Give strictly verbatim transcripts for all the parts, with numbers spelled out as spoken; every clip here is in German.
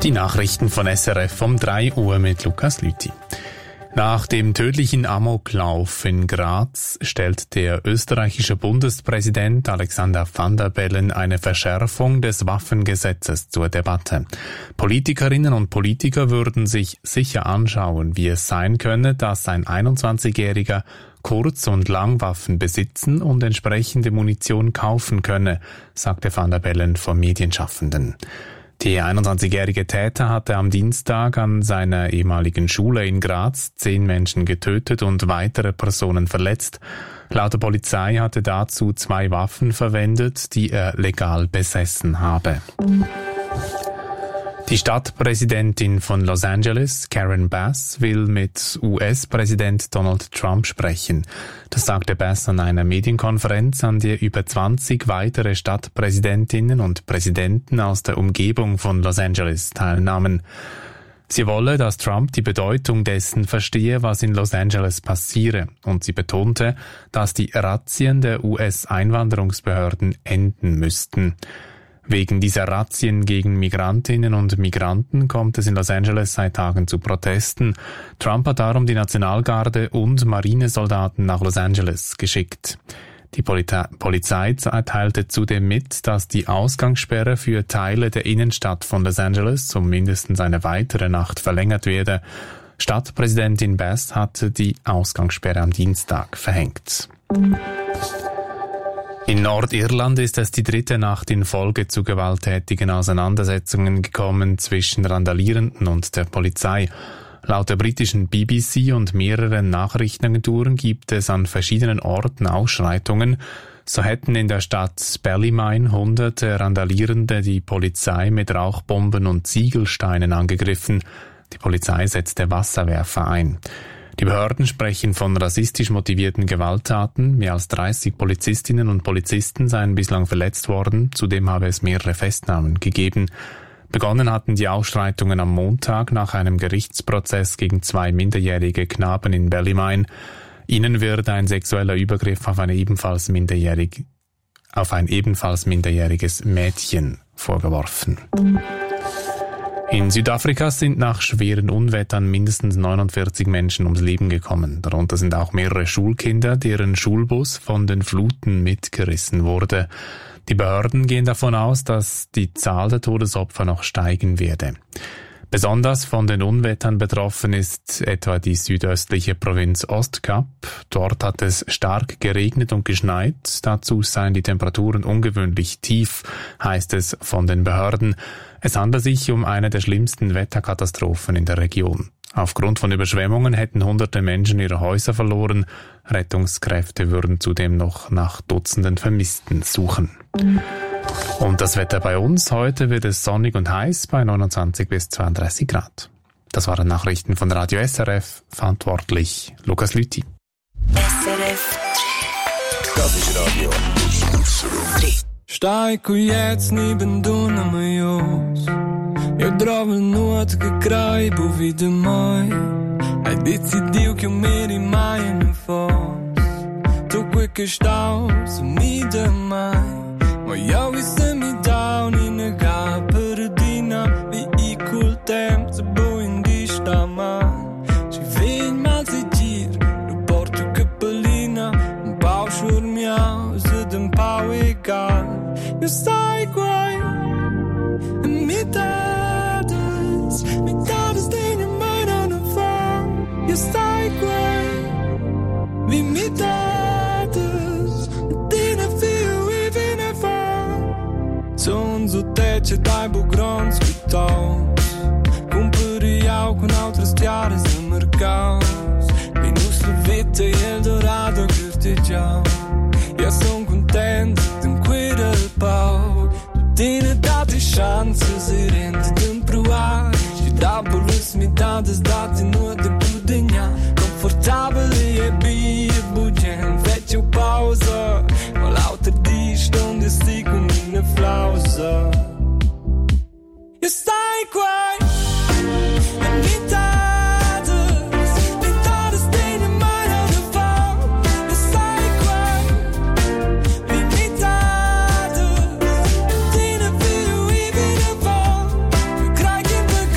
Die Nachrichten von S R F um drei Uhr mit Lukas Lüthi. Nach dem tödlichen Amoklauf in Graz stellt der österreichische Bundespräsident Alexander Van der Bellen eine Verschärfung des Waffengesetzes zur Debatte. Politikerinnen und Politiker würden sich sicher anschauen, wie es sein könne, dass ein einundzwanzigjähriger Kurz- und Langwaffen besitzen und entsprechende Munition kaufen könne, sagte Van der Bellen vor Medienschaffenden. Der einundzwanzigjährige Täter hatte am Dienstag an seiner ehemaligen Schule in Graz zehn Menschen getötet und weitere Personen verletzt. Laut der Polizei hatte dazu zwei Waffen verwendet, die er legal besessen habe. Die Stadtpräsidentin von Los Angeles, Karen Bass, will mit U S-Präsident Donald Trump sprechen. Das sagte Bass an einer Medienkonferenz, an der über zwanzig weitere Stadtpräsidentinnen und Präsidenten aus der Umgebung von Los Angeles teilnahmen. Sie wolle, dass Trump die Bedeutung dessen verstehe, was in Los Angeles passiere, und sie betonte, dass die Razzien der U S-Einwanderungsbehörden enden müssten. Wegen dieser Razzien gegen Migrantinnen und Migranten kommt es in Los Angeles seit Tagen zu Protesten. Trump hat darum die Nationalgarde und Marinesoldaten nach Los Angeles geschickt. Die Polita- Polizei teilte zudem mit, dass die Ausgangssperre für Teile der Innenstadt von Los Angeles um mindestens eine weitere Nacht verlängert werde. Stadtpräsidentin Bass hatte die Ausgangssperre am Dienstag verhängt. In Nordirland ist es die dritte Nacht in Folge zu gewalttätigen Auseinandersetzungen gekommen zwischen Randalierenden und der Polizei. Laut der britischen B B C und mehreren Nachrichtenagenturen gibt es an verschiedenen Orten Ausschreitungen. So hätten in der Stadt Ballymine hunderte Randalierende die Polizei mit Rauchbomben und Ziegelsteinen angegriffen. Die Polizei setzte Wasserwerfer ein. Die Behörden sprechen von rassistisch motivierten Gewalttaten. Mehr als dreißig Polizistinnen und Polizisten seien bislang verletzt worden. Zudem habe es mehrere Festnahmen gegeben. Begonnen hatten die Ausschreitungen am Montag nach einem Gerichtsprozess gegen zwei minderjährige Knaben in Ballymine. Ihnen wird ein sexueller Übergriff auf eine ebenfalls minderjährig, auf ein ebenfalls minderjähriges Mädchen vorgeworfen. In Südafrika sind nach schweren Unwettern mindestens neunundvierzig Menschen ums Leben gekommen. Darunter sind auch mehrere Schulkinder, deren Schulbus von den Fluten mitgerissen wurde. Die Behörden gehen davon aus, dass die Zahl der Todesopfer noch steigen werde. Besonders von den Unwettern betroffen ist etwa die südöstliche Provinz Ostkap. Dort hat es stark geregnet und geschneit. Dazu seien die Temperaturen ungewöhnlich tief, heißt es von den Behörden. Es handelt sich um eine der schlimmsten Wetterkatastrophen in der Region. Aufgrund von Überschwemmungen hätten hunderte Menschen ihre Häuser verloren. Rettungskräfte würden zudem noch nach Dutzenden Vermissten suchen. Und das Wetter bei uns. Heute wird es sonnig und heiß bei neunundzwanzig bis zweiunddreißig Grad. Das waren Nachrichten von Radio S R F. Verantwortlich Lukas Lüthi. S R F. Das ist Radio drei. Stai qui jetzt neben du na maios. Eu trovo il nuoto che crai po vita mai. Hai decidiu che io mi rimane forse. Tu qui che stau su mi da mai. Ma io vi se mi down in a ga perdina. Vi i col tempo se bo in di sta man. Ci vegn mal si gir. Lo porto cappellina. Un pau schurmiau se d'un pau egal. Io stai qua e mi dades, mi dades den in meinen Fang. Io stai qua, wie mi dades, den feel we vine fang. Son so tece dai bu grons vitaus, cumperiau con altres tiares a mercaus. Mi nostra vita e Eldorado curtigiau. Io son content d'un quidel pau. Tine dati chance si rende d'un provar. Ci da bolus mi dades dati nur de budegna. Confortabile e bia bugen. Fece o pausa. Ma lauter di stunde si con una flausa. Io stai qua. E mi dades, mi dades den in meiner Fall. Io stai qua. Wie mi dades, den feel we wieder fall. Wir kriegen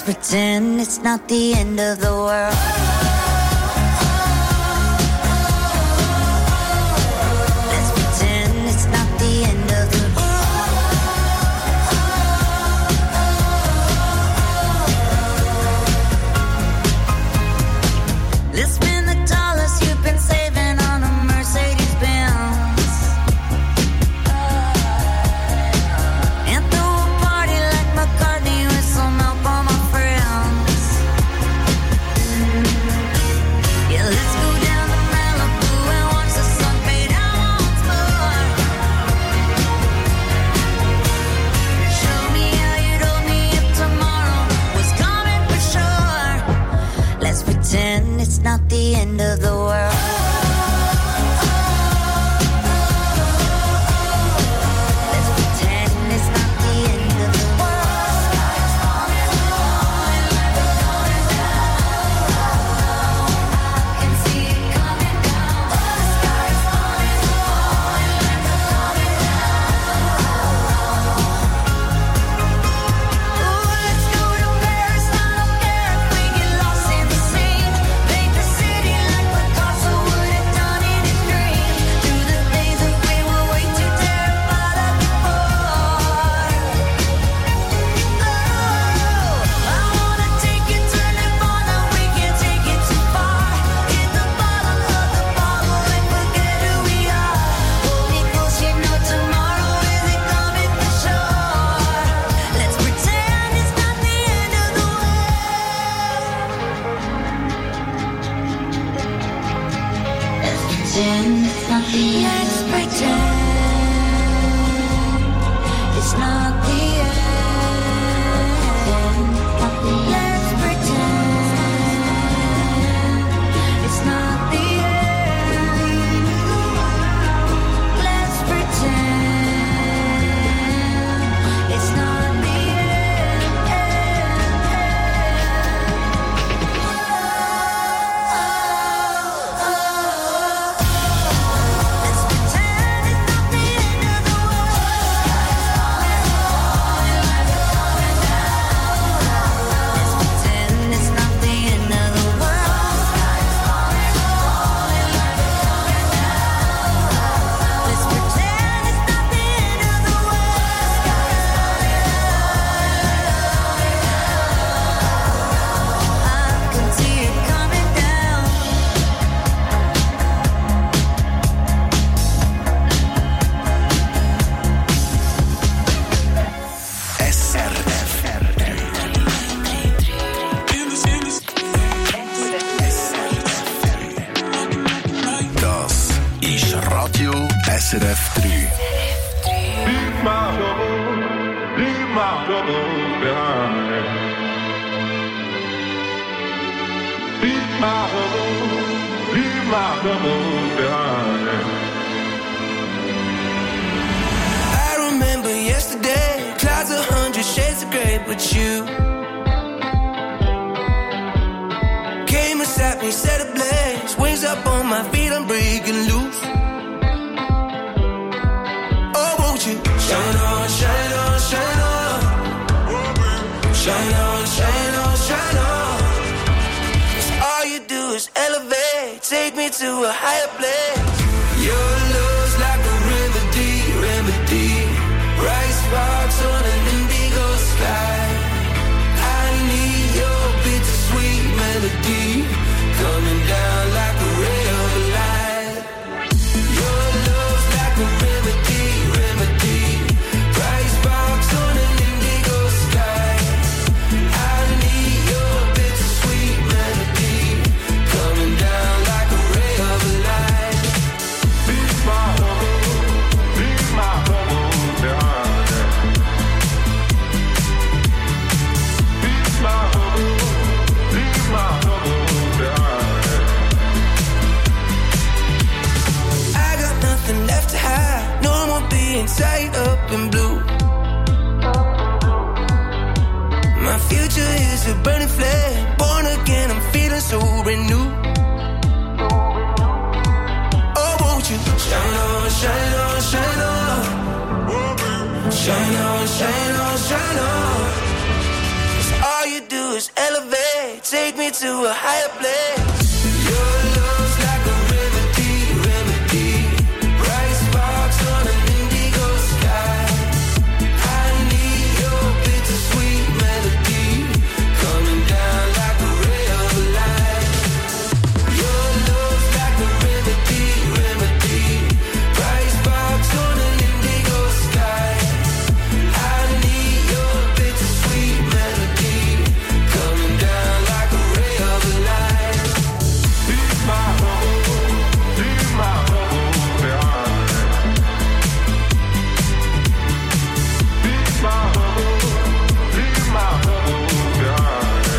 Let's pretend it's not the end of the world. Let's pretend it's not the end of the world. Let's spend the dollars you've been saving on a Mercedes Benz and throw a party like McCartney with some help on my friends. Yeah, let's go down to Malibu and watch the sun fade out once more. Show me how you'd hold me if tomorrow was coming for sure. Let's pretend it's not the end of the world. Let's pretend it's not the end of the world. Sky's falling, falling like it's going down. I can see it coming down. The sky's falling, falling like it's coming down. Ooh, let's go to Paris. I don't care if we get lost in the scene. Paint the city like Picasso would have done in his dreams. Do the things that we were way too terrified of before. Oh, I wanna take you, turn it on, now we can't take it too far. Hit the bottom of the bottle and forget who we are. Hold me close, you know tomorrow isn't coming for sure. Let's pretend it's not the end of the world. Let's pretend it's not the end. Let's pretend it's not the end. Let's pretend it's not the end. Let's pretend it's not the Let's pretend it's not the end of the world. Let's pretend it's not the end of the world. Let's pretend it's not the end of the world. I can see it coming down. S R F. Das ist Radio S R F drei. Leave my trouble, leave my trouble behind. Leave my trouble, leave my trouble behind. I remember yesterday, clouds a hundred shades of grey, but you came and sat me, set ablaze, wings up on my feet, I'm breaking loose. Oh, won't you shine on, shine on, shine on, shine on, shine on, shine on. 'Cause all you do is elevate, take me to a higher place. Your love's like a remedy, remedy. Bright sparks on an indigo sky. I need your bittersweet melody coming down like a ray of light. Your love's like a remedy, remedy. Bright sparks on an indigo sky. I need your bittersweet melody coming down like a ray of light. Leave my trouble, leave my trouble behind. Leave my trouble, leave my trouble behind. I got nothing left to hide. No more being tied up in blue. My future is a burning flame. Born again, I'm feeling so renewed. Oh, won't you shine on, shine on, shine on. Shine on, shine on, shine on. 'Cause all you do is take me to a higher place. Your love's like a remedy, remedy. Bright sparks on an indigo sky. I need your bittersweet melody coming down like a ray of light. Your love's like a remedy, remedy. Bright sparks on an indigo sky. I need your bittersweet melody coming down like a ray of light. Leave my home, leave my home behind. Leave my home, leave my home behind.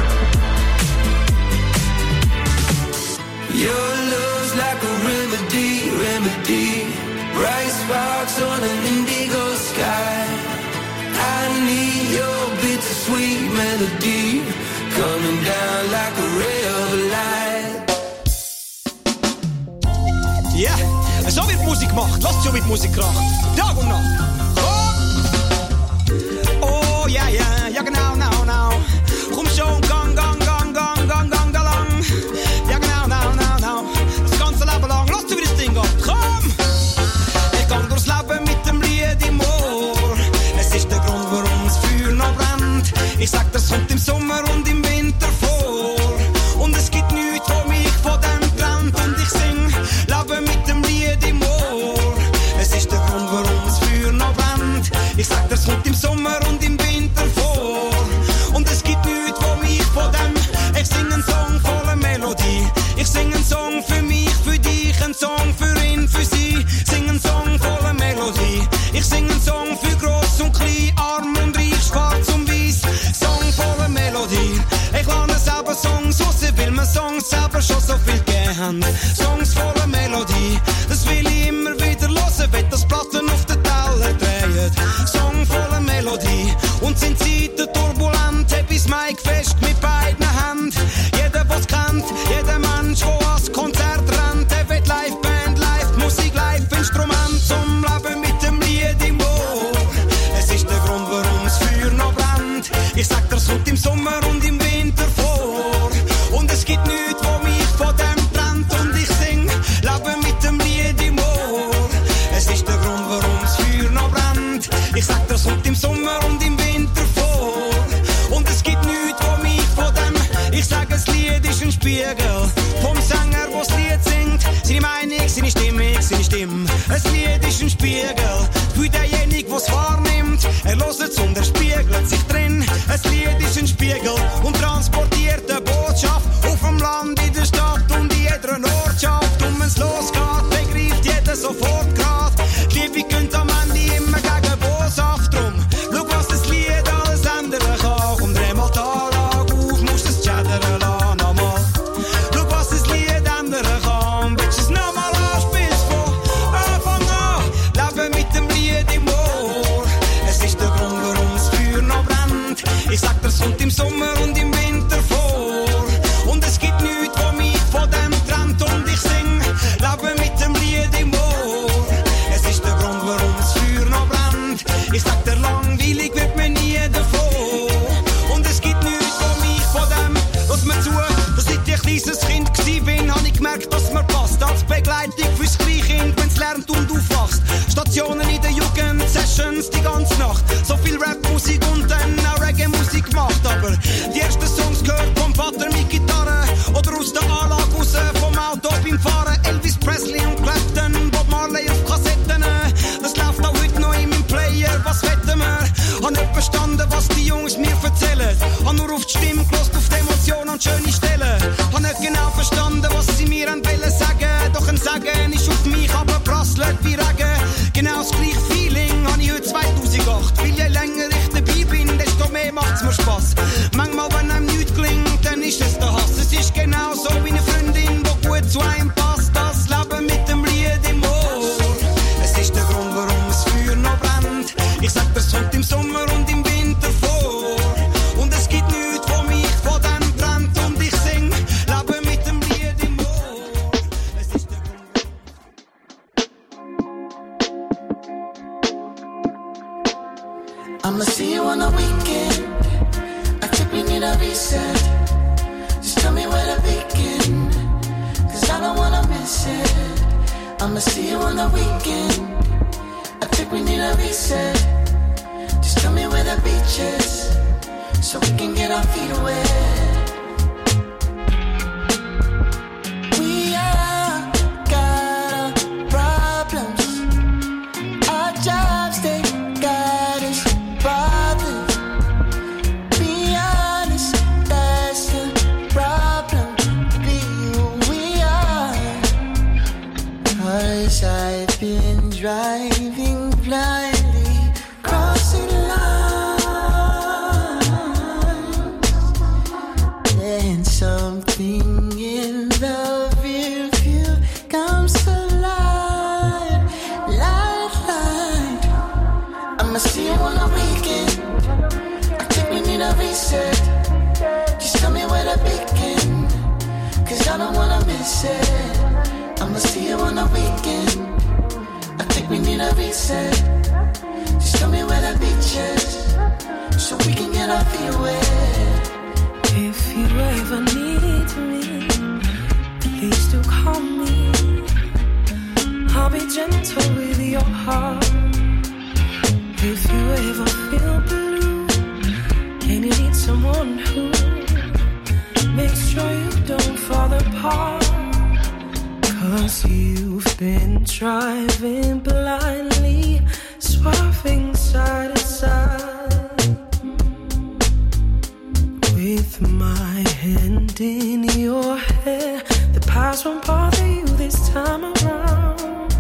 Your love's like a remedy, remedy. Bright sparks on an indigo sky. I need your bittersweet melody coming down like a ray of light. Ja, so wird Musik gemacht. Was so wird Musik gemacht? Tag und Nacht. Oh, oh ja, ja, ja genau, genau, genau. Komm schon, gang, gang, gang, gang, gang, gang, da lang. Ja genau, genau, genau, genau. Das ganze Leben lang. Lass du, wie das Ding geht. Komm! Ich gang durchs Leben mit dem Lied im Ohr. Es ist der Grund, warum das Feuer noch brennt. Ich sag, das kommt im Sommer und im Winter vor. Und es gibt nichts, wo mich von dem trennt. Und ich sing, Leben mit dem Lied im Ohr. Es ist der Grund, warum das Feuer noch brennt. Ich sag, das kommt im Sommer und im Winter vor. Und es gibt nichts, wo mich von dem. Ich sing einen Song voller Melodie. Ich sing einen Song für mich, für dich, einen Song für ihn, für sie. Sing einen Song voller Melodie. Ich sing einen Song für gross und klein, arm und reich, schwarz und weiß. Song voller Melodie. Ich lerne selber Songs raus, weil mir Songs selber schon so viel gegeben haben. Songs voller Melodie, das will ich immer wieder hören, wenn das Platten auf den Teller drehen. Song voller Melodie, und sind Zeiten turbulent, hab ich's Mic fest mit beiden Händen. Jeder, was kennt, jeder Mensch, der ans Konzert rennt, der will Liveband, Live-Musik, Live-Instrument zum Leben mit dem Lied im Ohr. Es ist der Grund, warum das Feuer noch brennt. Ich sag, das kommt im Sommer und im Winter vor. Und es gibt nichts, wo mich von dem trennt. Und ich sing, Leben mit dem Lied im Ohr. Es ist der Grund, warum das Feuer noch brennt. Ich sag, das kommt im Sommer und im Winter vor. Und es gibt nichts, wo mich von dem. Ich sag, das Lied ist ein Spiegel vom Sänger, der das Lied singt. Seine Meinung, seine Stimmung, seine Stimme. Ein Lied ist ein Spiegel für denjenigen, der es wahrnimmt. Er hört es und er spiegelt sich drin. Ein Lied ist ein Spiegel und transportiert eine Botschaft auf dem Land, in der Stadt und in jeder Ortschaft. Und wenn's losgeht, begreift jeder sofort grad. Die Liebe könnt am Ende immer gegen Boshaft drum. Schau, was das Lied alles ändern kann. Komm, dreh mal die Anlage auf, musst es chattern lassen, nochmal. Schau, was das Lied ändern kann. Willst du es nochmal an, spielst von Anfang an. Leben mit dem Lied im Ohr. Es ist der Grund, warum das Feuer noch brennt. Ich sag, das kommt im Sommer und im Winter vor. Und es gibt nichts, wo mich von dem trennt. Und ich sing, Leben mit dem Lied im Ohr. Es ist der Grund, warum das Feuer noch brennt. Ich sag, der langweilig wird mir nie davon. Und es gibt nichts, wo mich von dem. Lass mir zu, dass ich ein kleines Kind gsi bin, hab ich gemerkt, dass mir passt. Als Begleitung fürs Kleinkind, wenn's lernt und aufwachst. Stationen in der Jugend, Sessions die ganze Nacht. So viel Rap-Musik und dann auch Reggae-Musik gemacht. Aber die ersten Songs gehört vom Vater mit Gitarre. Oder aus der Anlage raus, vom Auto beim Fahren. Elvis Presley und Clapton, Bob Marley auf Kassetten. Das läuft auch heute noch in meinem Player, was wetten wir? Hab nicht verstanden, was die Jungs mir erzählen. Hab nur auf die Stimme gelost, auf die Emotionen und schöne Stellen. Hab nicht genau verstanden, was sie mir wollen sagen. Doch ein Sagen ist auf mich aber prasselt wie Regen. Genau das gleiche Feeling hab ich heute zweitausendacht. Weil je länger ich dabei bin, desto mehr macht's mir Spass. Manchmal, wenn einem nichts gelingt, dann ist es der Hass. Es ist genau so wie eine Freundin, die gut zu einem passt. Das Leben mit dem Lied im Ohr. Es ist der Grund, warum das Feuer noch brennt. Ich sag, das kommt im Sommer und im Winter vor. Und es gibt nichts, wo mich von dem trennt. Und ich sing, Leben mit dem Lied im Ohr. Es ist der Grund. I'ma see you on the weekend. I think we need a reset. said. I'ma see you on the weekend. I think we need a reset. Just tell me where the beach is, so we can get our feet wet. We all got our problems. Our jobs, they got us bothered. Be honest, that's the problem. Be who we are. Cause I've been driving blindly, crossing lines, and something in the rear view comes to light, light, light. I'ma see you on the weekend. I think we need a reset. Just tell me where to begin, cause I don't wanna miss it. I'ma see you on the weekend. I think we need a reset. Just tell me where the beach is, so we can get our feet wet. If you ever need me, please do call me. I'll be gentle with your heart. If you ever feel blue and you need someone who makes sure you don't fall apart, cause you've been driving blindly, swerving side to side, with my hand in your hair. The past won't bother you this time around.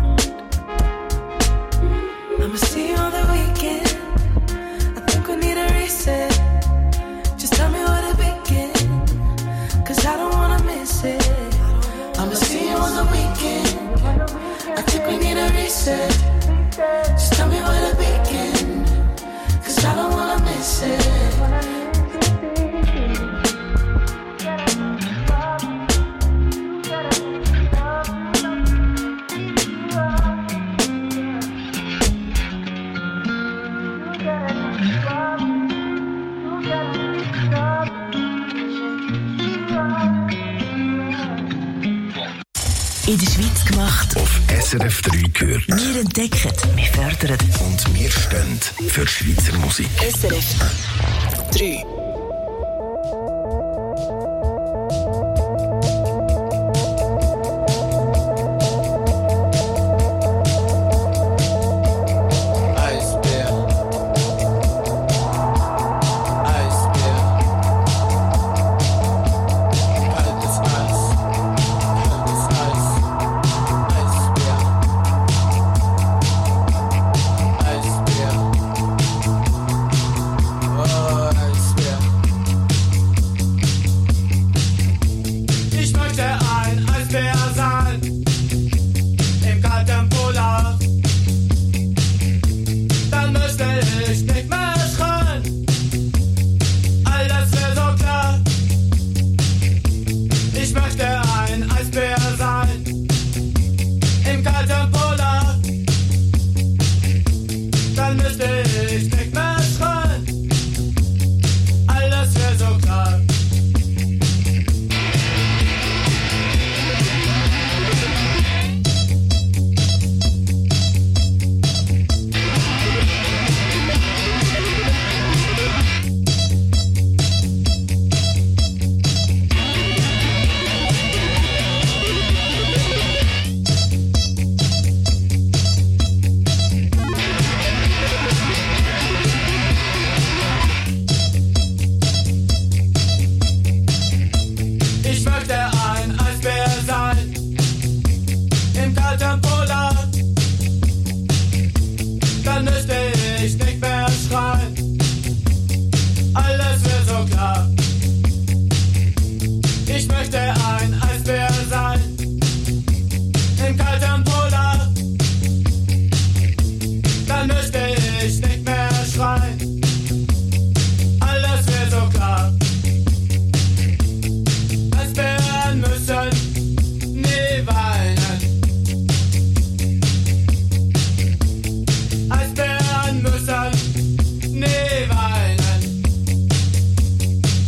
I'ma see you on the weekend. I think we need a reset. Just tell me where to begin, cause I don't wanna miss it. I'ma see you on the weekend. I think we need a reset. Just tell me where to begin, cause I don't wanna miss it. In der Schweiz gemacht. Auf S R F drei gehört. Wir entdecken, wir fördern. Und wir stehen für Schweizer Musik. S R F drei.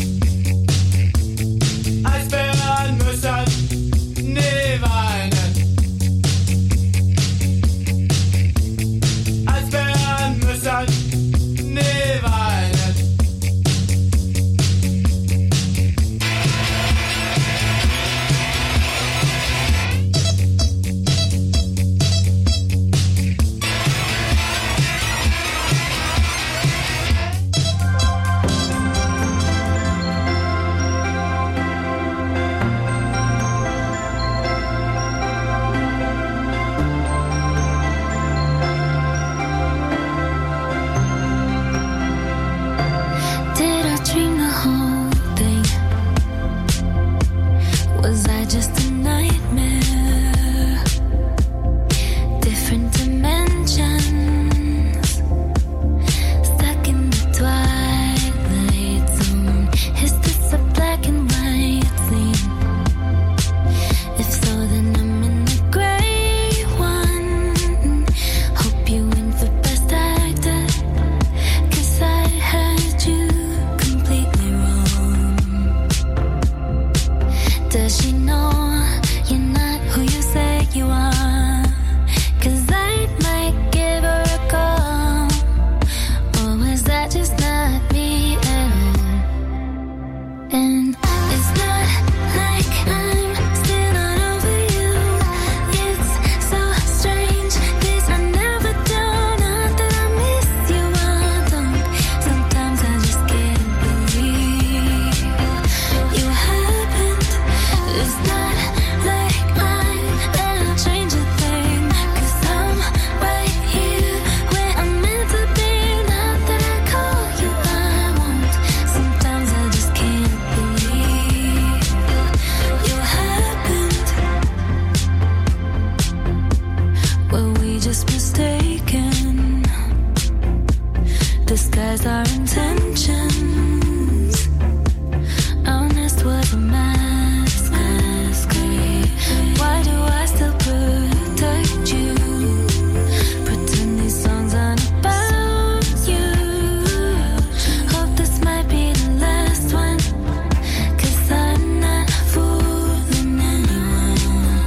Eisbären müssen nie weinen. was mistaken. Disguise our intentions. Honest was a mask. Why do I still protect you? Pretend these songs aren't about you. Hope this might be the last one, 'cause I'm not fooling anyone.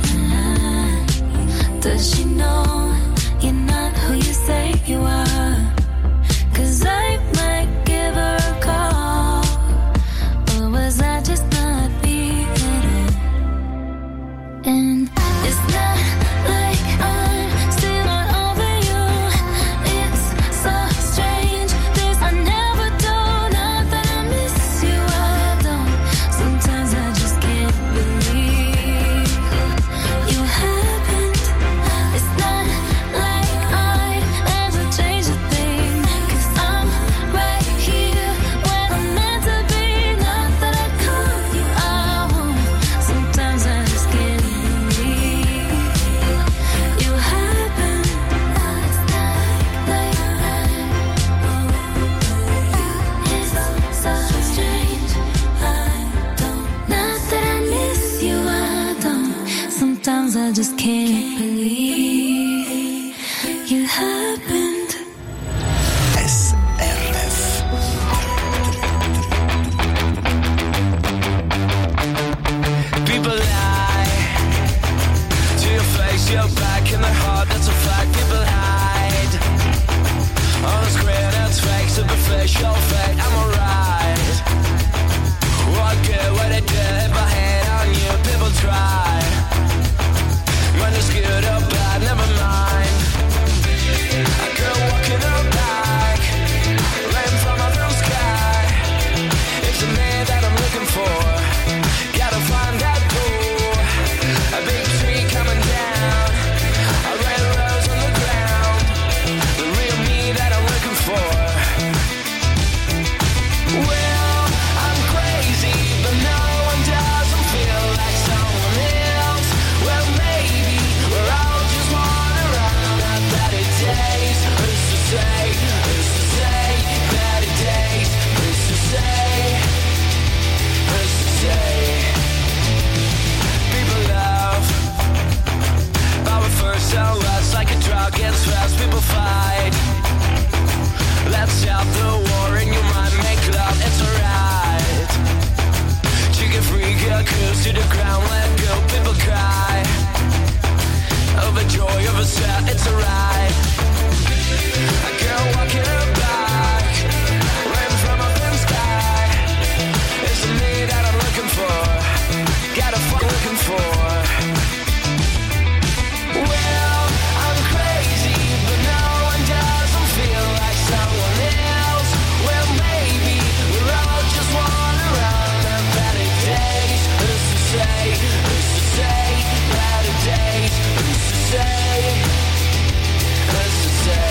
Does she know you're not who you say you are? 'Cause I might give her a call. Or was I just not being it? And it's not like I'm still not over you. It's so strange. This I never do. Not that I miss you, I don't. Sometimes I just can't believe you happened. It's not like I'd ever change a thing. 'Cause I'm right here where I'm meant to be. Not that I call you out. Sometimes I just can't believe you happened. It's not like it's so strange. I don't. Not that I miss you, I don't. Sometimes I just can't believe you happened. S R F. People lie to your face, your back, and their heart. That's a fact. People hide all the screen. It's fake, superficial, fake. I'm alright. What good would it do if I hate on you? People try. When it's good or bad, never mind. A girl walking her back, rain from a blue sky. It's the man that I'm looking for. Gotta find that pool. A big tree coming down. A red rose on the ground. The real me that I'm looking for. Well, I'm crazy, but no one doesn't feel like someone else. Well, maybe we're all just wandering around on better days. Who's to say? Who's to say? Better days. Who's to say? Who's to say? People love, but we're first so last. Like a drug gets fast, people fight. Let's stop the war in your mind, make love, it's alright. Chicken free, girl, cruise to the ground, let go, people cry. Overjoy, overset, it's alright. A girl walking her back, rain from a thin sky. It's the me that I'm looking for, gotta fuck looking for. Well, I'm crazy, but no one doesn't feel like someone else. Well, maybe we're all just wandering around on better days. Who's to say? Who's to say? Better days. Who's to say? Who's to say?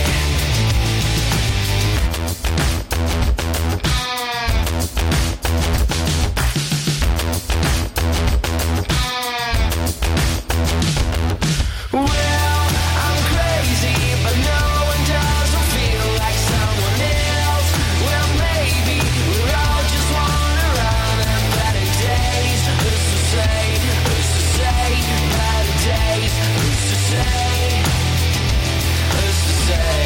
Well, I'm crazy, but no one doesn't feel like someone else. Well, maybe we're all just wandering around on better days. Who's to say? Who's to say? Better days. Who's to say? Who's to say?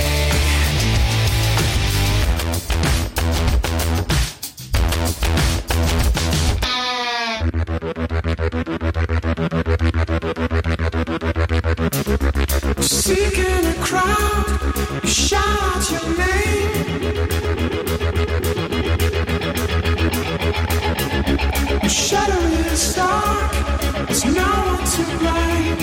Seeking a crowd, you shout out your name. Your shadow is dark, there's no one to blame.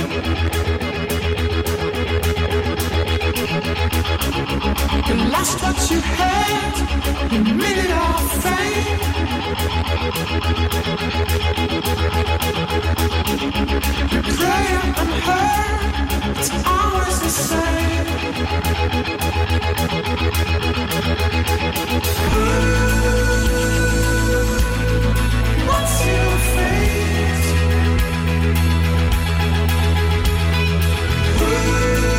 You lost what you had, you made it all fame. You pray unheard, it's always the same. What's your fate? Ooh.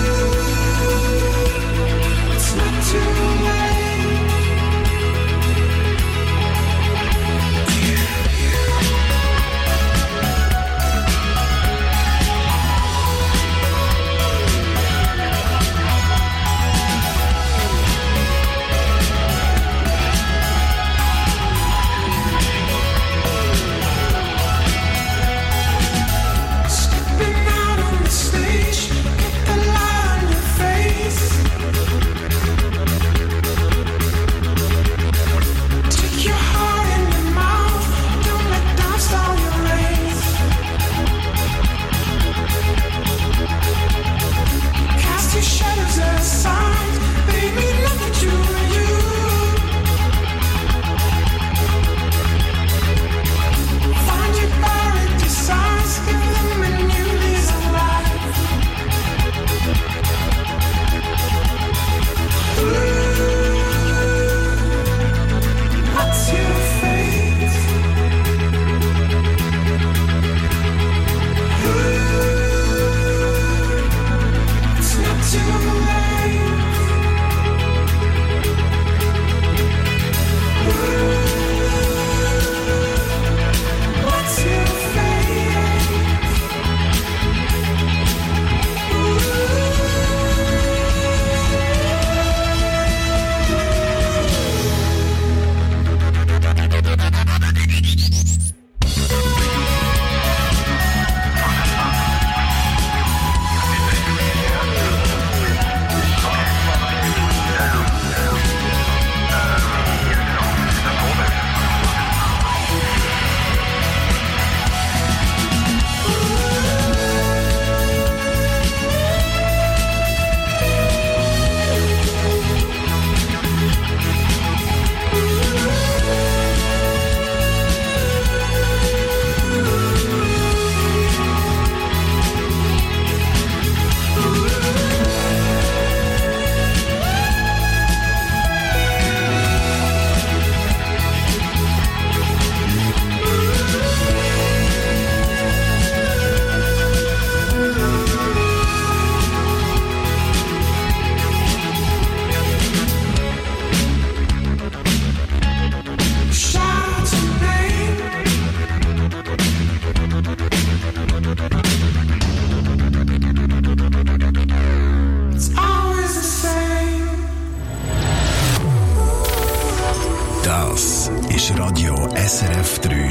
S R F drei.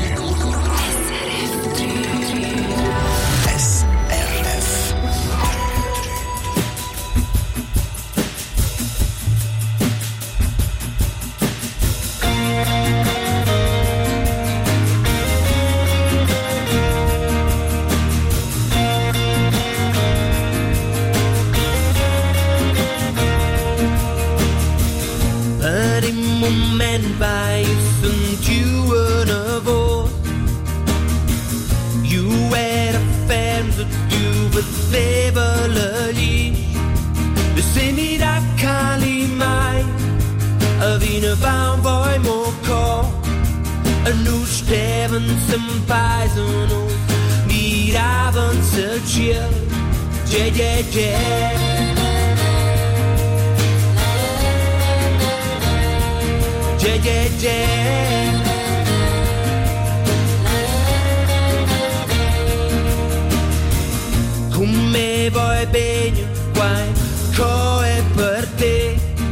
S R F. Per il moment vai sunt you een voort. You era ferm dat you betvevele lief. We zijn niet akali mai. A vine van voi moko. En nu sterven zijn pijzen ons. Miraven ze chill. Yeah, yeah, yeah. Yeah, yeah, yeah. Come vuoi bene, guai, come per te.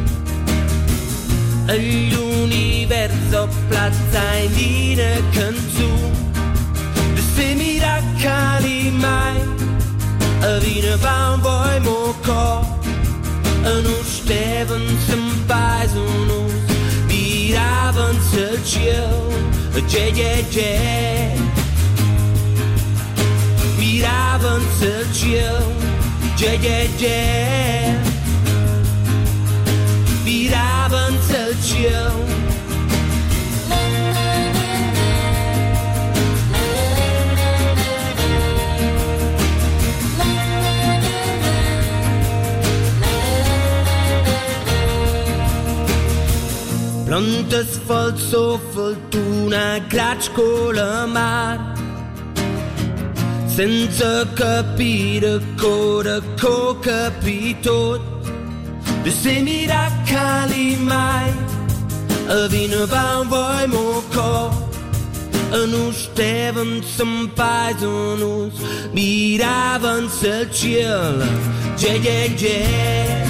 L'universo plaza in linea canzone. Se mi raccali mai, a vine van voi moco. E non steven sem paisonos. Miraven se ciel, yeah, yeah, yeah. Miraven se ciel, yeah, yeah, yeah. Miraven se ciel. Plantes vol so fortuna, grać cola mar. Senza capire cosa co capito. De se miracoli mai. A vine van voi moco. E nu steven sem paisonos. Miraven se ciel. Yeah, yeah, yeah.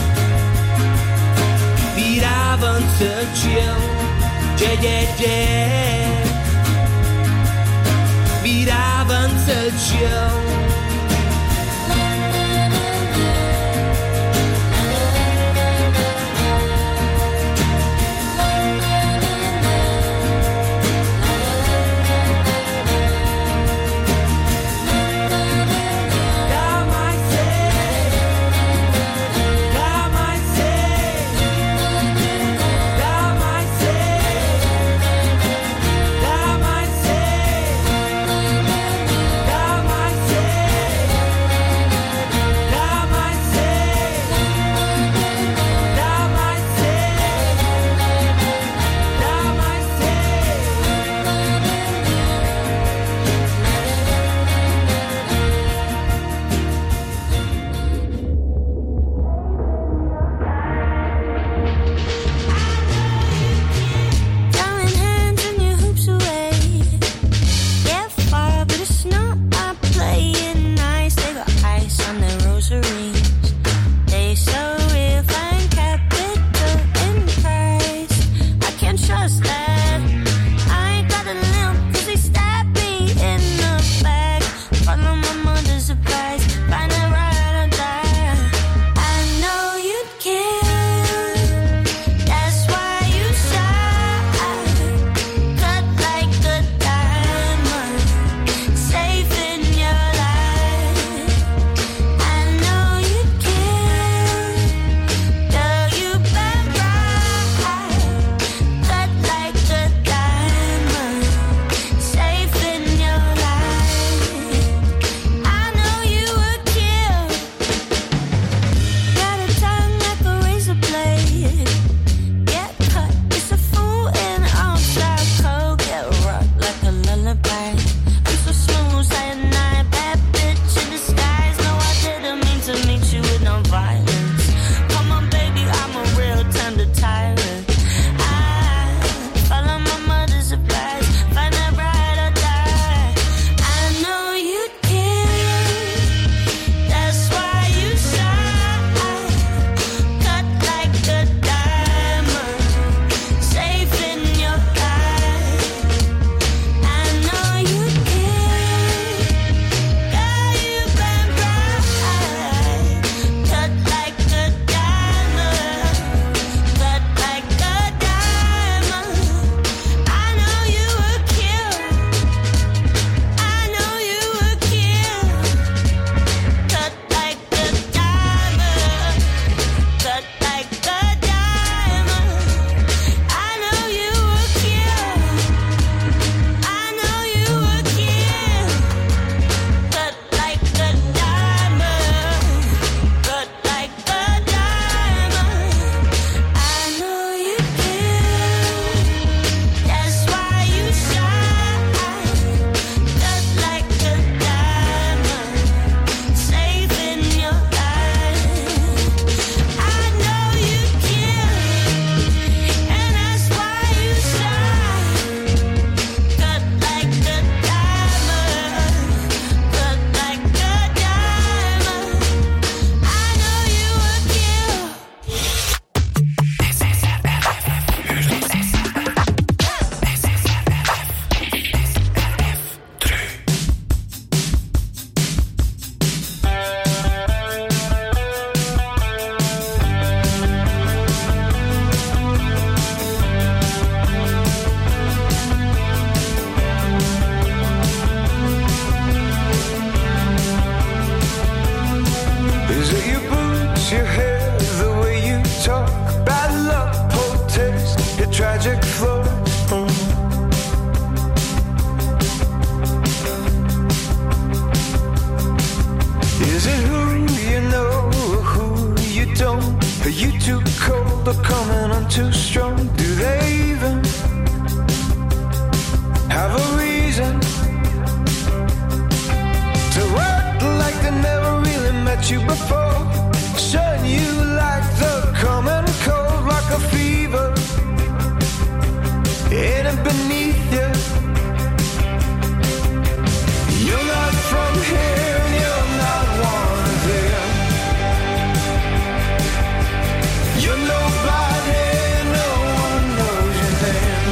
Miraven se ciel, yeah, yeah, yeah. Miraven se ciel. Come Cross your hair, the way you talk, bad luck, poor taste, your tragic flow. Mm. Is it who you know or who you don't? Are you too cold or coming on too strong? Do they even have a reason to act like they never really met you before? Shun you like the common cold, like a fever in and beneath you. You're not from here and you're not one of them. You're nobody, no one knows your name.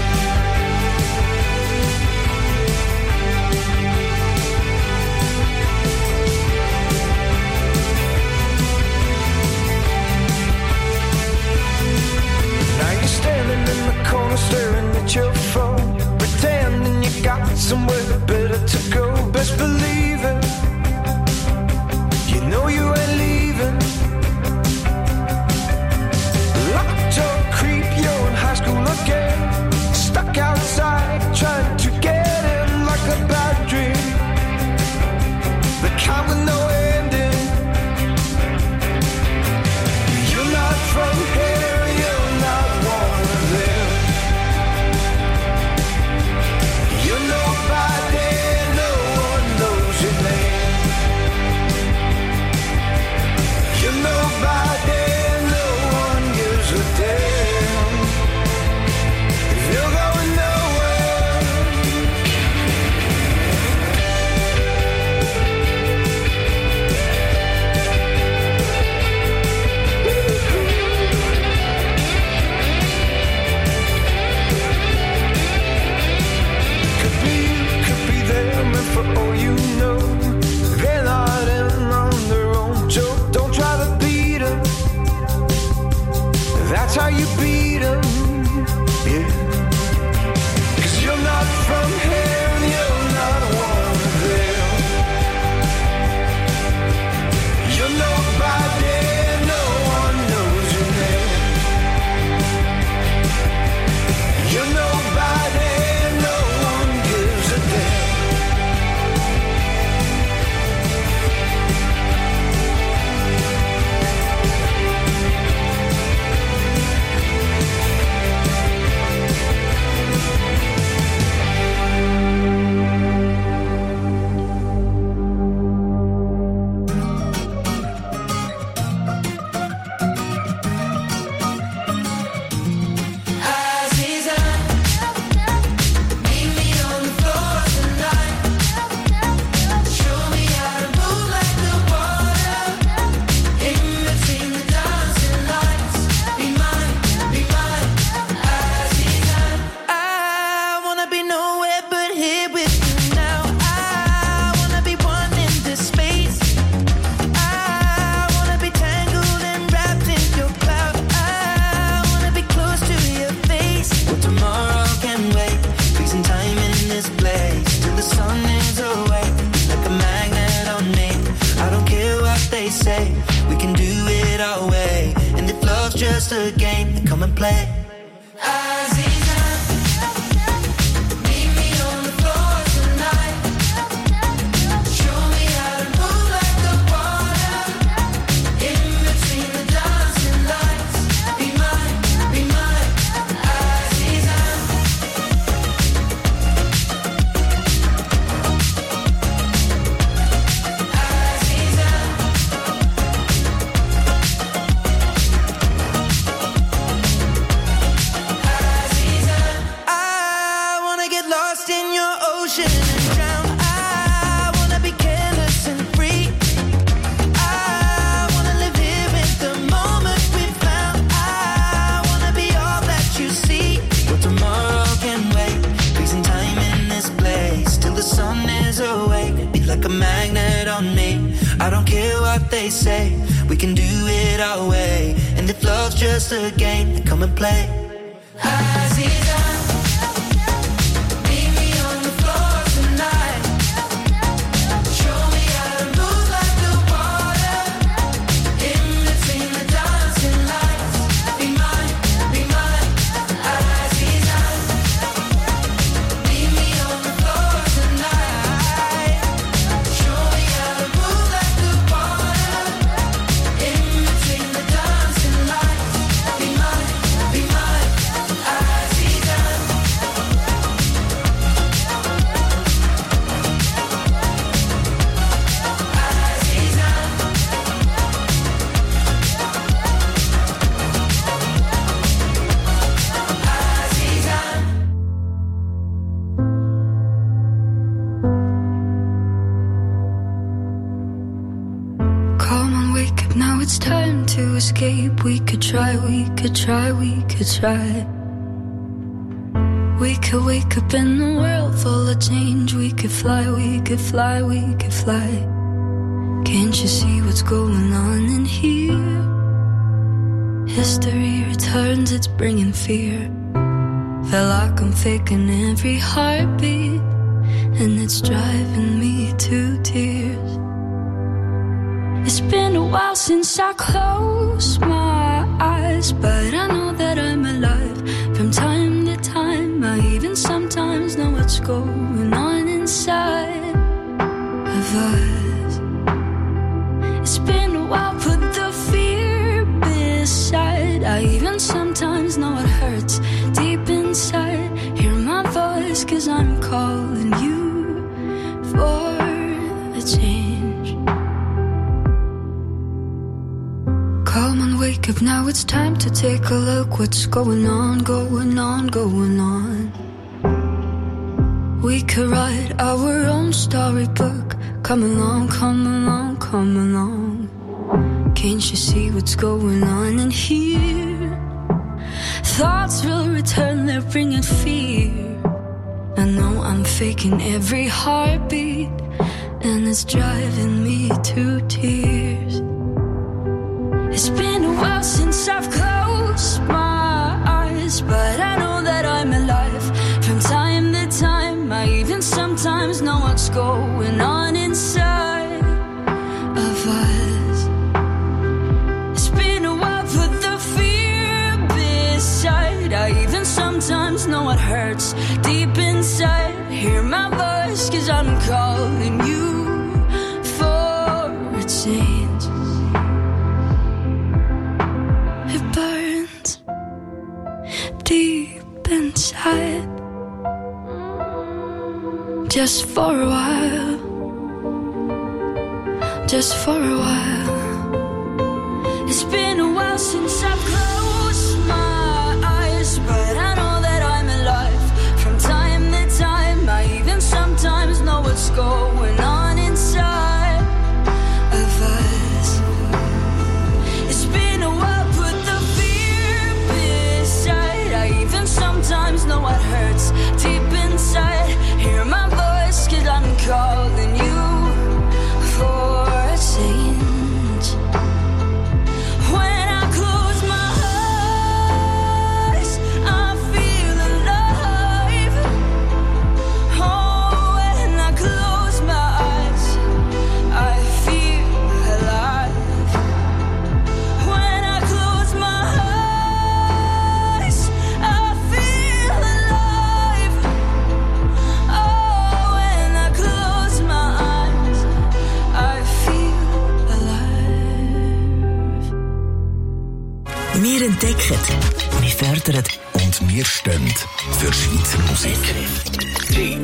Now you're standing in the corner staring at your phone, pretending you got somewhere better to go. Best believe it, you know you ain't leaving. Locked or creep, you're in high school again, stuck outside trying to get in like a bad dream, the kind with no ending. You're not from here, you're not one of them. You're nobody, no one knows your name. You're nobody, no one gives a damn. If you're going nowhere, could be you, could be them, and for all you know, they're not in on their own joke. Don't try to beat them, that's how you beat them, yeah. Cause you're not from here and you're not one of them. You're nobody, no one knows your name. You're nobody, no one gives a damn. I wanna be nowhere but here with you now. I wanna be one in this space. I wanna be tangled and wrapped in your cloud. I wanna be close to your face. Well, tomorrow can wait. Freezing time in this place till the sun is away. Like a magnet on me. I don't care what they say. We can do it our way. And if love's just a game, then come and play. I wanna get lost in your ocean and drown. I wanna be careless and free. I wanna live here in the moment we found. I wanna be all that you see. Well, tomorrow can wait. Freezing time in this place till the sun is awake. Be like a magnet on me. I don't care what they say. We can do it our way. And if love's just a game, then come and play. Aziza, meet me on the floor tonight. Show me how to move like the water in between wake up, now it's time to escape. We could try, we could try, we could try. We could wake up in a world full of change. We could fly, we could fly, we could fly. Can't you see what's going on in here? History returns, it's bringing fear. Feel like I'm faking every heartbeat, and it's driving me to tears. It's been a while since I closed my eyes, but I know that I'm alive. From time to time, I even sometimes know what's going on inside of us. It's been a while, put the fear beside. I even sometimes know it hurts deep inside. Hear my voice, 'cause I'm calling you for a change. Come on, wake up, now it's time to take a look. What's going on, going on, going on? We could write our own storybook. Come along, come along, come along. Can't you see what's going on in here? Thoughts will return, they're bringing fear. I know I'm faking every heartbeat, and it's driving me to tears. It's been a while since I've closed my eyes, but I know that I'm alive. From time to time, I even sometimes know what's going on inside of us. It's been a while, put the fear beside. I even sometimes know it hurts deep inside. Hear my voice, 'cause I'm calling you for a change. It burns deep inside, just for a while, just for a while. It's been a while since I've closed my eyes, but I know that I'm alive. From time to time, I even sometimes know what's going on inside of us. It's been a while, put the fear beside. I even sometimes know what hurts deep inside. Hear my voice, 'cause I'm calling you for a change. When I close my eyes, I feel alive. Oh, when I close my eyes, I feel alive. When I close my eyes, I feel alive. Oh, when I close my eyes, I feel alive. Wir entdecken, wir fördern Und wir stehen für Schweizer Musik. drei.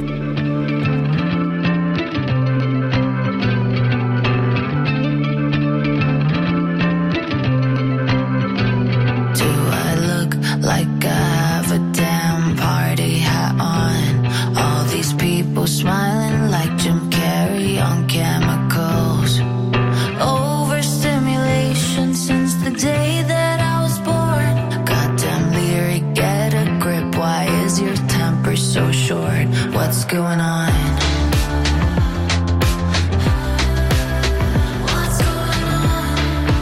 Do I look like I have a damn party hat on? All these people smiling like Jim Carrey on chemicals. Overstimulation since the day that I was born. Goddamn lyric, get a grip. Why is your temper so short? What's going on? What's going on?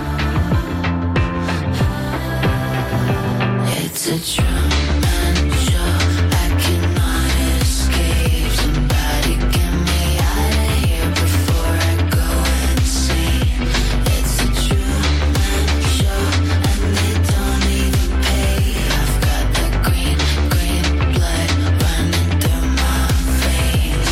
It's a Truman Show. I cannot escape. Somebody get me out of here before I go insane. It's a Truman Show, and they don't even pay. I've got the green, green blood running through my veins.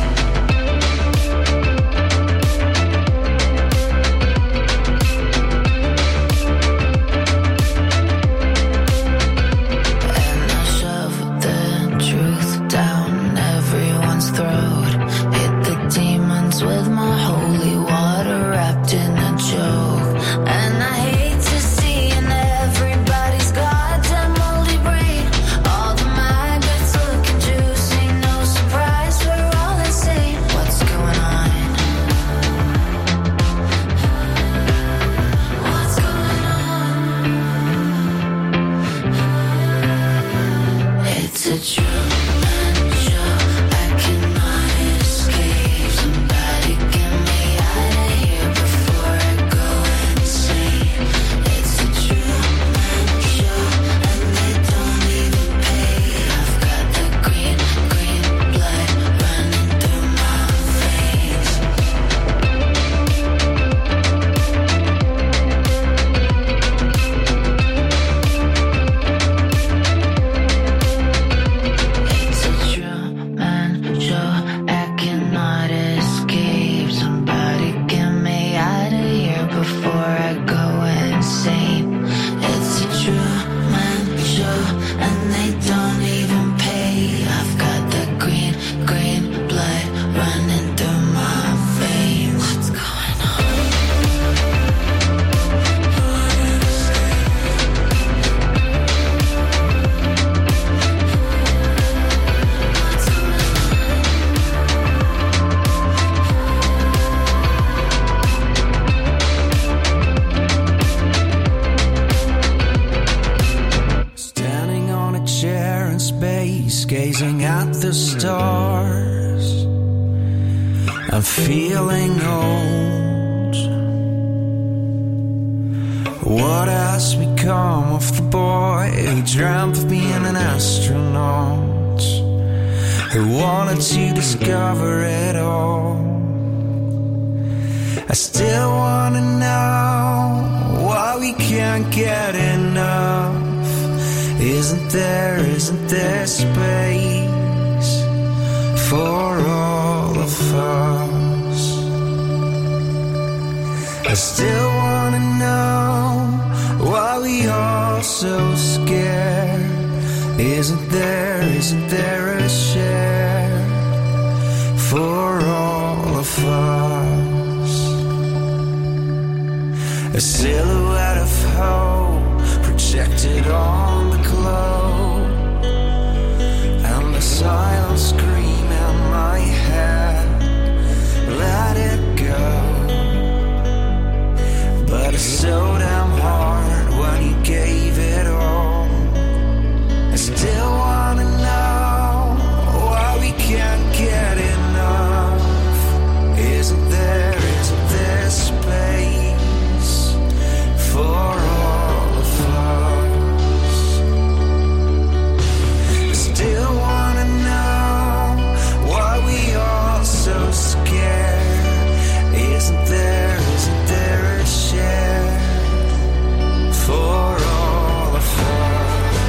And I shove the truth down everyone's throat. Hit the demons with my holy water wrapped in a joke. And I hate to see in everybody's goddamn moldy brain all the maggots looking juicy. No surprise, we're all insane. What's going on? gazing at the stars. I'm feeling old. What has become of the boy who dreamt of being an astronaut, who wanted to discover it all? I still wanna know why we can't get enough. Isn't there, isn't there space for all of us? I still wanna know why we all so scared. Isn't there, isn't there a share for all of us? A silhouette of hope projected on the globe, and the silence scream in my head, let it go. But it's so damn hard when you gave it all. I still wanna know why we can't get enough. Isn't there, isn't there space for all of us? I still wanna know why we all so scared. Isn't there, isn't there a share for all of us?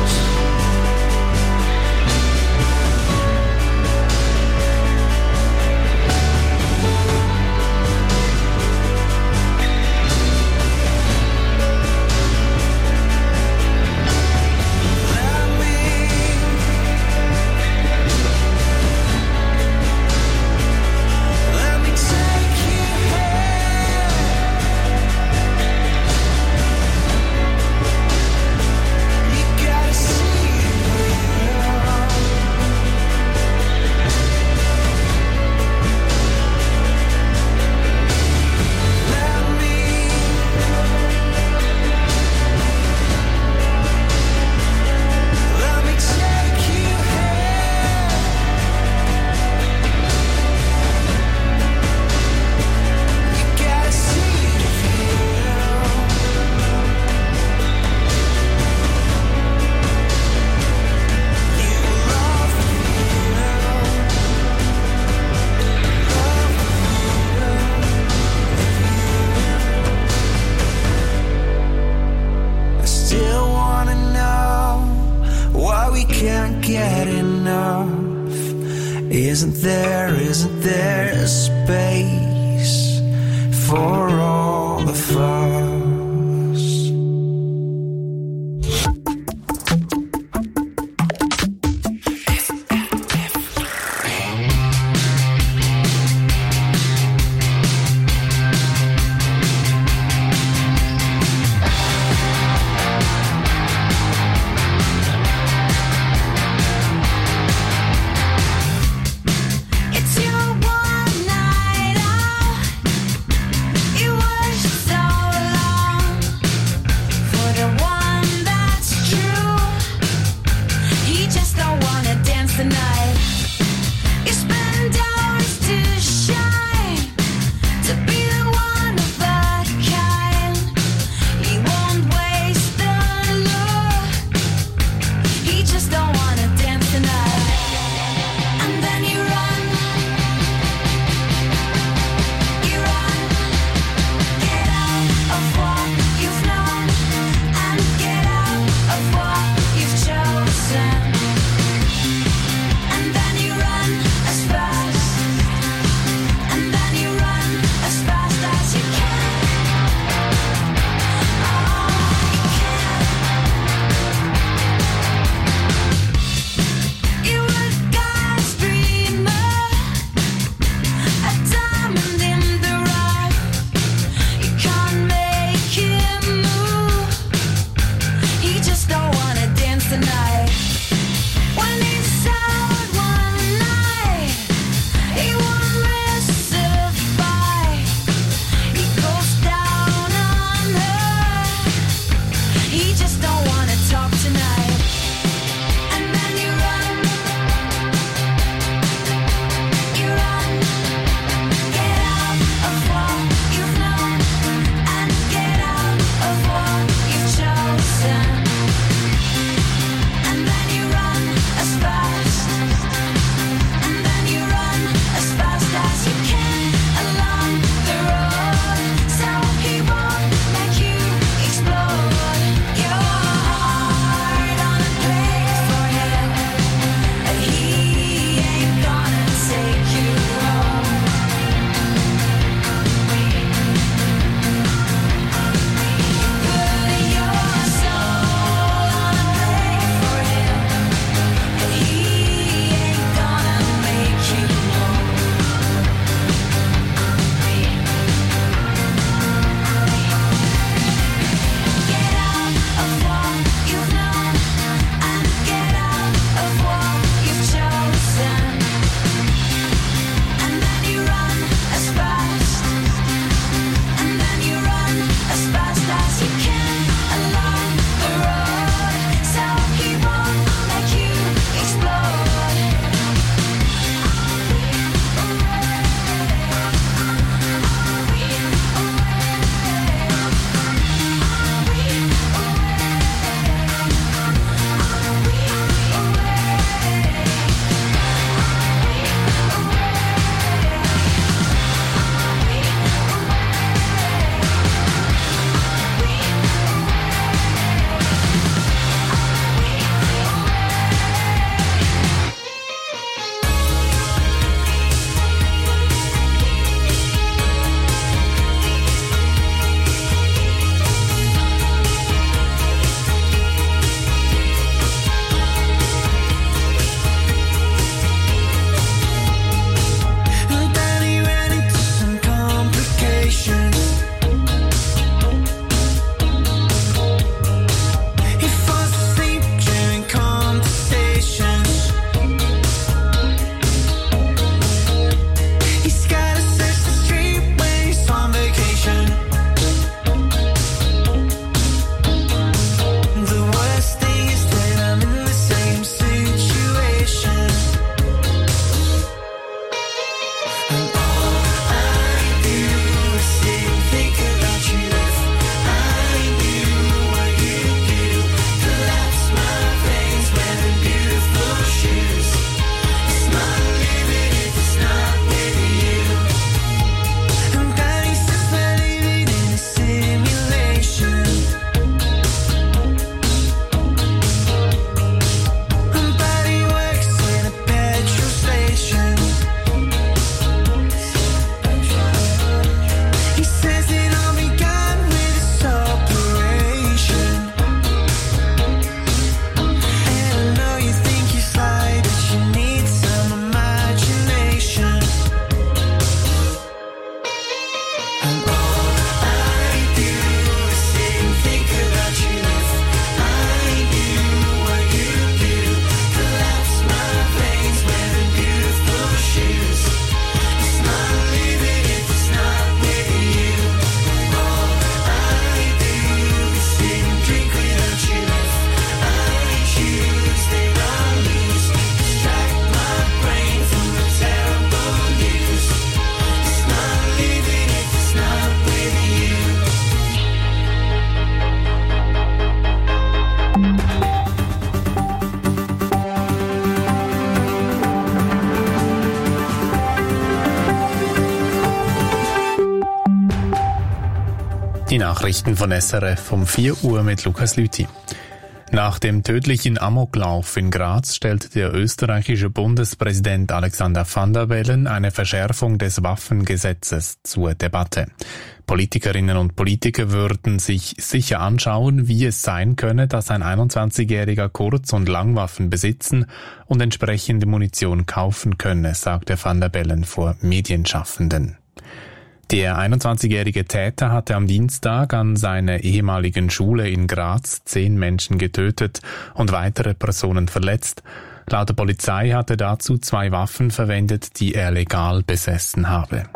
Isn't there, isn't there a space for all of us? It's your one night out. You worship so long. Die Nachrichten von S R F um vier Uhr mit Lukas Lüthi. Nach dem tödlichen Amoklauf in Graz stellte der österreichische Bundespräsident Alexander Van der Bellen eine Verschärfung des Waffengesetzes zur Debatte. Politikerinnen und Politiker würden sich sicher anschauen, wie es sein könne, dass ein einundzwanzigjähriger Kurz- und Langwaffen besitzen und entsprechende Munition kaufen könne, sagte Van der Bellen vor Medienschaffenden. Der einundzwanzigjährige Täter hatte am Dienstag an seiner ehemaligen Schule in Graz zehn Menschen getötet und weitere Personen verletzt. Laut der Polizei hatte dazu zwei Waffen verwendet, die er legal besessen habe.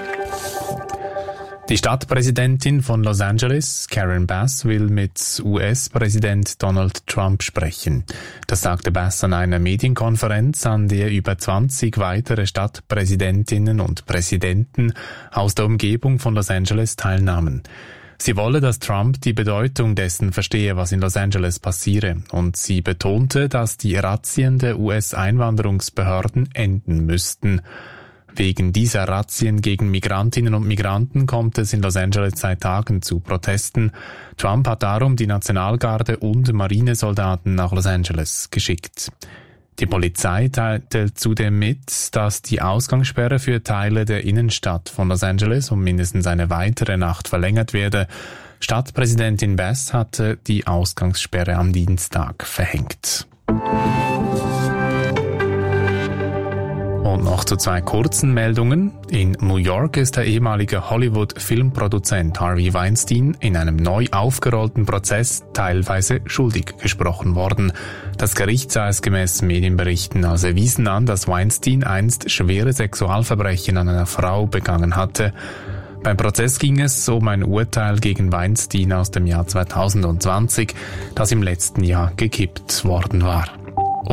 Die Stadtpräsidentin von Los Angeles, Karen Bass, will mit U S-Präsident Donald Trump sprechen. Das sagte Bass an einer Medienkonferenz, an der über zwanzig weitere Stadtpräsidentinnen und Präsidenten aus der Umgebung von Los Angeles teilnahmen. Sie wolle, dass Trump die Bedeutung dessen verstehe, was in Los Angeles passiere, und sie betonte, dass die Razzien der U S-Einwanderungsbehörden enden müssten. Wegen dieser Razzien gegen Migrantinnen und Migranten kommt es in Los Angeles seit Tagen zu Protesten. Trump hat darum die Nationalgarde und Marinesoldaten nach Los Angeles geschickt. Die Polizei teilte zudem mit, dass die Ausgangssperre für Teile der Innenstadt von Los Angeles um mindestens eine weitere Nacht verlängert werde. Stadtpräsidentin Bass hatte die Ausgangssperre am Dienstag verhängt. Und noch zu zwei kurzen Meldungen. In New York ist der ehemalige Hollywood-Filmproduzent Harvey Weinstein in einem neu aufgerollten Prozess teilweise schuldig gesprochen worden. Das Gericht sah es gemäß Medienberichten als erwiesen an, dass Weinstein einst schwere Sexualverbrechen an einer Frau begangen hatte. Beim Prozess ging es um ein Urteil gegen Weinstein aus dem Jahr zweitausendzwanzig, das im letzten Jahr gekippt worden war.